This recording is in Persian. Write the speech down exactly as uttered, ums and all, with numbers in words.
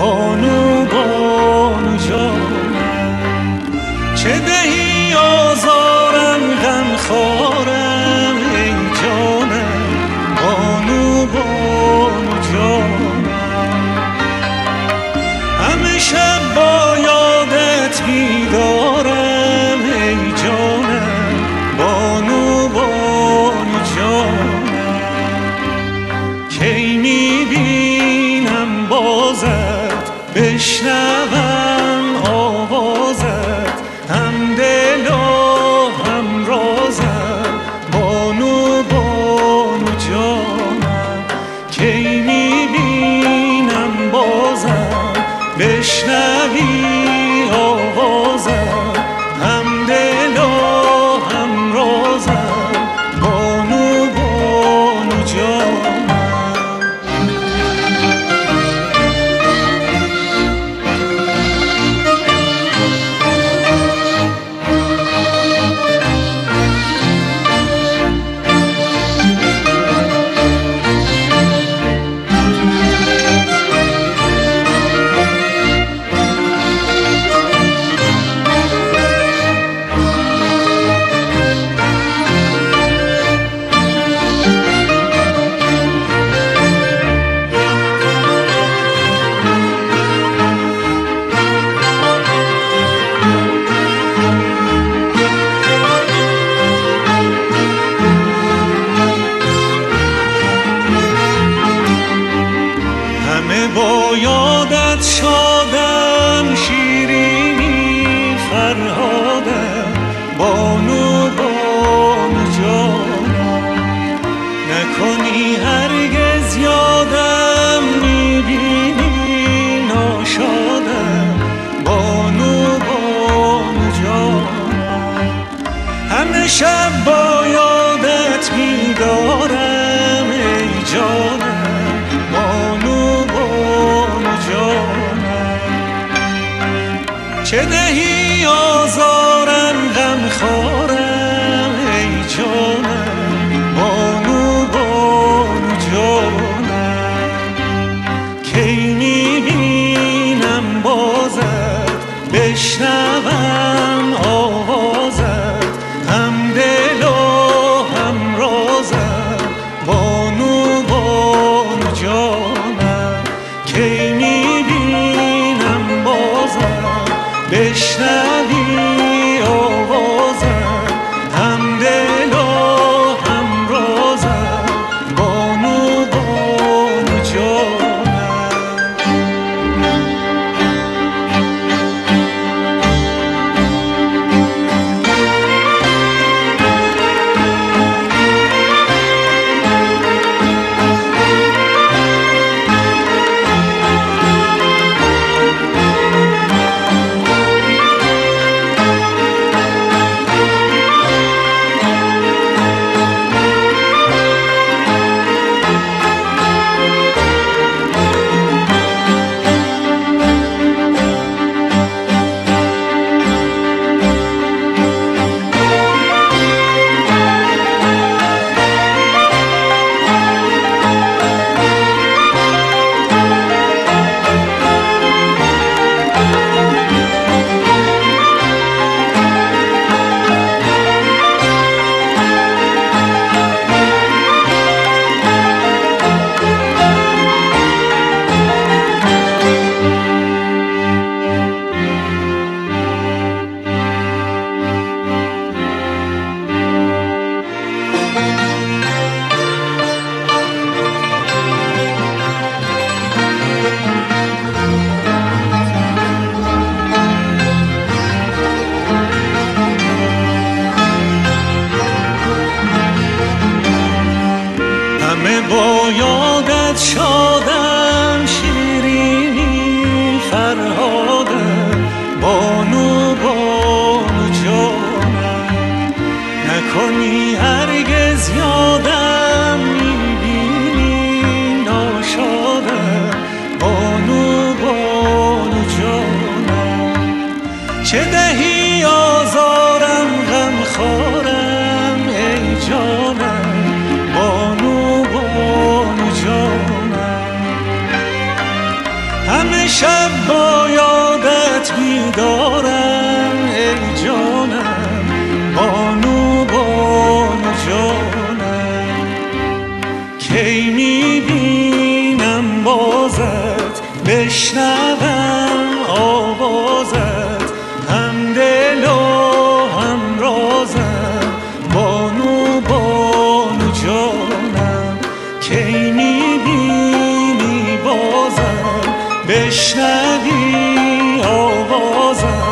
بانو بانو جانم. چه دهی آزارم غم خارم ای جانم بانو بانو جانم. همه شب با یادت بیدارم ای جانم بانو بانو جانم. کی میبینم بازت بشنوم آوازت، هم دل و هم رازم بانو بانو جانم. کی میبینم بازم بشنوی آوازم، هم دل و هم رازم بانو بانو جانم. با یادت شادم شیرینی فرهادم بانو بانو جانم. نکنی هرگز یادم میبینی ناشادم بانو بانو جانم. همه شب با یادت بیدارم ای جانم بانو بانو جانم. چه دهی آزارم غم خارم ای جانم بانو بانو جانم. کی میبینم بازت بشنوم آوازت، هم دل و هم رازم بانو بانو جانم. کی میبینم بازم بشنوی آوازم، هم دل و هم رازم بانو بانو جانم. با یادت شادم شیرینی فرهادم بانو بانو جانم. نکنی هرگز یادم میبینی ناشادم بانو بانو جانم. چه دهی آزارم غم خارم ای جانم بانو بانو جانم. همه شب با یادت بیدارم ای جانم، بانو بانو جانم. کی میبینم بازت، بشنوم آوازت، هم دل و هم رازم، بانو بانو جانم. کی میبینی بازم، بشنوی آوازم،